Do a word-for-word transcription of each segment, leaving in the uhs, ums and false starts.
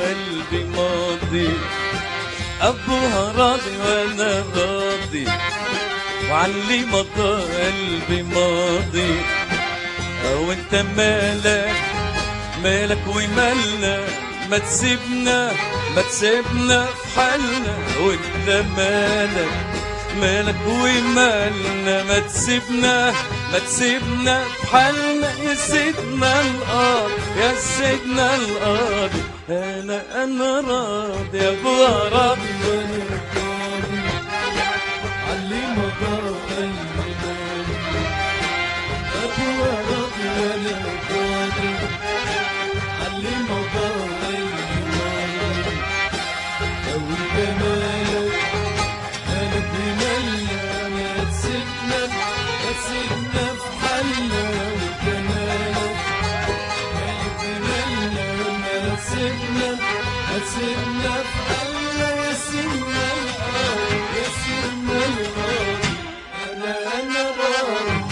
قلبي ماضي، أبوها راضي وأنا راضي، وعلي مضى قلبي ماضي. وانت مالك مالك ومالنا، ما تسيبنا ما تسيبنا في حالنا. وانت مالك مالك ومالنا، ما تسيبنا ما تسيبنا في حالنا. يا سيدنا القاضي يا سيدنا القاضي، انا انا راضي يا ابوها راضي وانا راضي، علي مضى قلبي ماضي، ابوها راضي وانا راضي، علي مضى قلبي ماضي. لو انت مالك مالك ومالنا، ما تسيبنا ما تسيبنا في حالنا. وانت مالك مالك ومالنا، ما تسيبنا ما تسيبنا في حالنا. يا سيدنا القاضي يا سيدنا القاضي، انا انا راضي.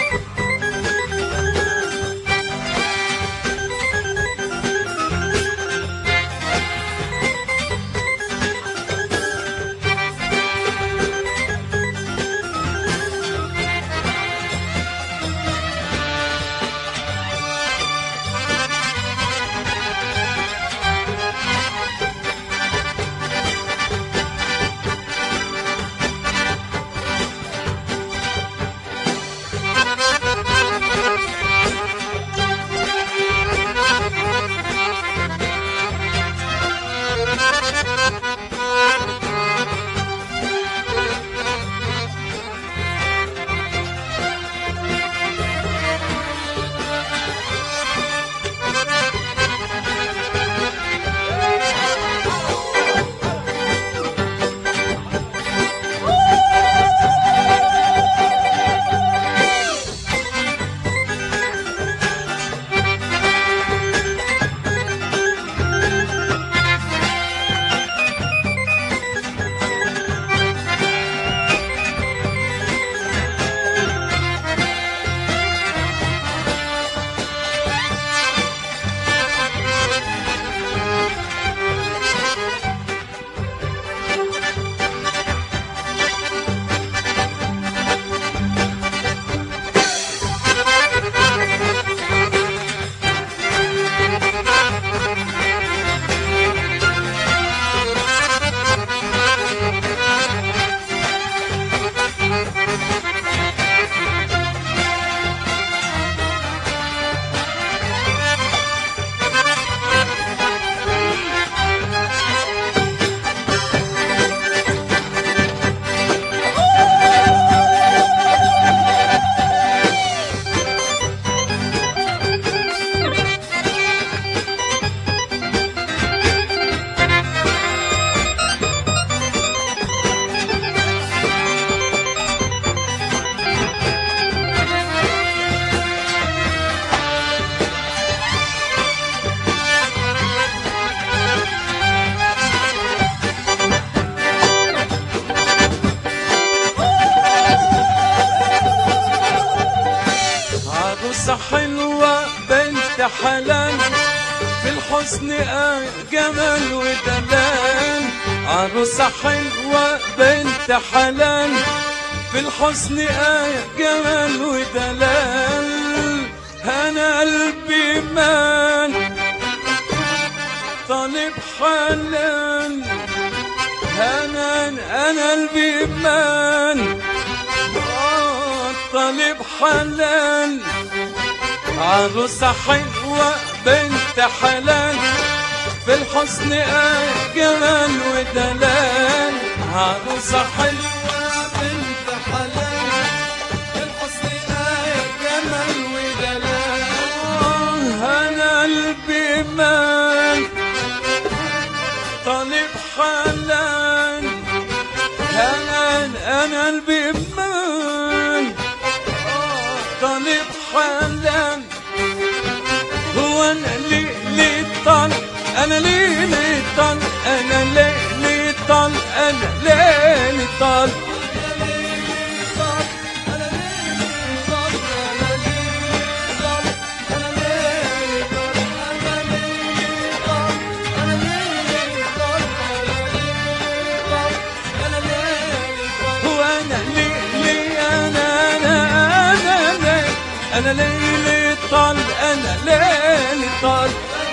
عروسة حلوة بنت حلال، في الحسن آية جمال ودلال. عروسة حلوة بنت حلال، في الحسن آية جمال ودلال. أنا قلبي مال طالب حلال، أنا أنا قلبي مال طالب حلال. عروسة حلوة بنت حلال، في الحسن آية جمال ودلال. عروسة حلوة بنت حلال، في الحسن آية جمال ودلال. أنا قلبي مال طالب حلال، أنا أنا قلبي مال طالب حلال. هو أنا ليه ليه طال أنا ليه ليه طال أنا ليه ليه طال أنا ليه ليه طال أنا ليه أنا ليلي طال أنا ليلي طال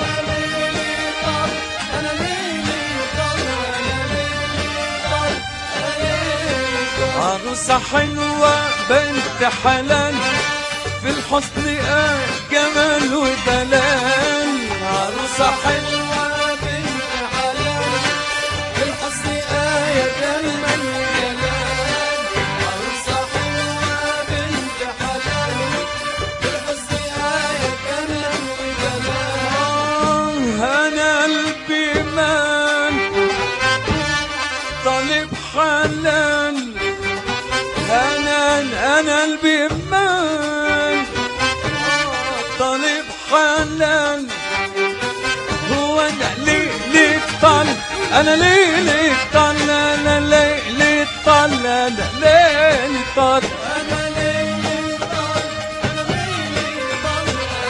عروسة حلوة بنت حلال في الحسن آه جمال ودلال عروسة حلوة بنت حلال في الحسن آه جمال ودلال عروسة حلوة بنت حلال في الحسن آه جمال ودلال أنا قلبي مان طالب حلال أنا أنا قلبي مان طالب حلال هو أنا ليلي طال أنا ليلي طال أنا ليلي طال أنا ليلي طال أنا ليلي طال أنا ليلي طال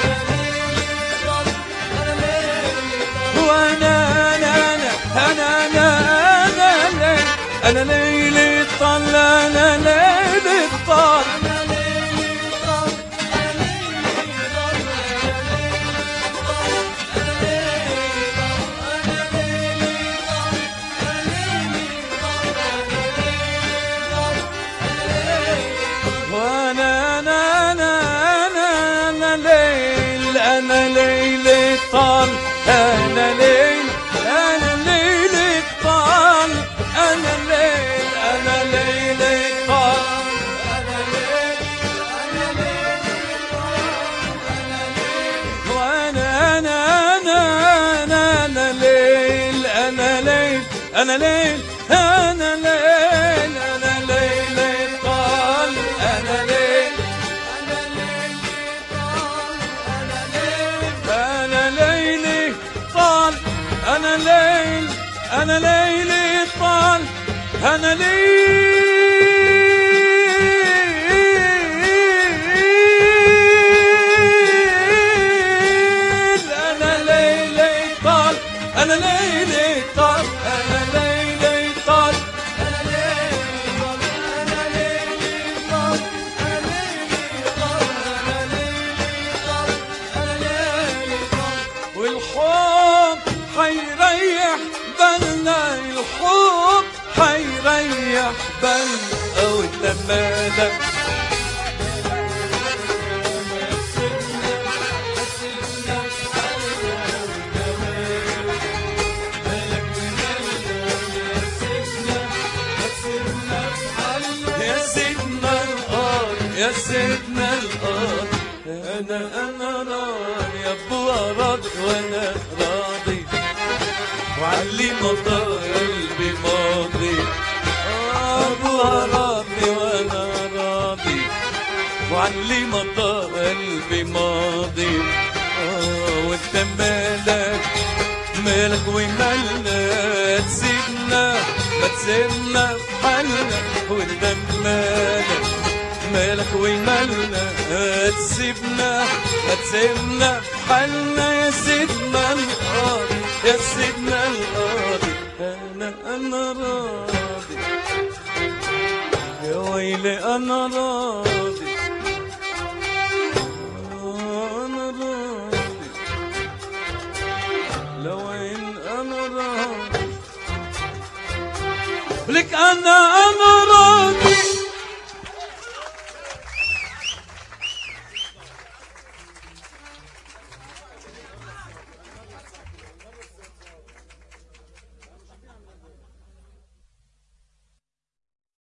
أنا ليلي طال وأنا أنا أنا أنا أنا أنا ليلي طال أنا ليلي طال وأنا أنا أنا أنا ليل أنا ليلي طال أنا ليل أنا ليلي طال أنا ليل أنا ليلي طال أنا ليل أنا ليلي طال أنا ليل وأنا أنا أنا أنا أنا ليل أنا ليل أنا ليل أنا ليل أنا ليلي طال أنا ليل أنا ليلي طال أنا ليل أنا ليلي طال أنا ليل أنا ليلي طال أنا ليلي طال أنا ليلي طال أنا ليلي طال أنا ليلي طال أنا ليلي طال أنا ليلي طال أنا ليلي طال والحب حيريح بالنا الحب حيريح بالنا وانت مالك يا سيدنا القاضي يا سيدنا القاضي انا انا راضي يا ابويا راضي وانا راضي وعلي مطر قلبي ماضي ابويا راضي وانا راضي وعلي مطر قلبي ماضي اه وانت مالك مالك ومالنا تسيبنا ما تسيبنا في حالنا وانت مالك مالك ومالنا تسيبنا ما تسيبنا في حالنا يا سيدنا القاضي يا سيدنا القاضي انا انا راضي يا ويلي انا راضي انا راضي لو ان انا راضي لك انا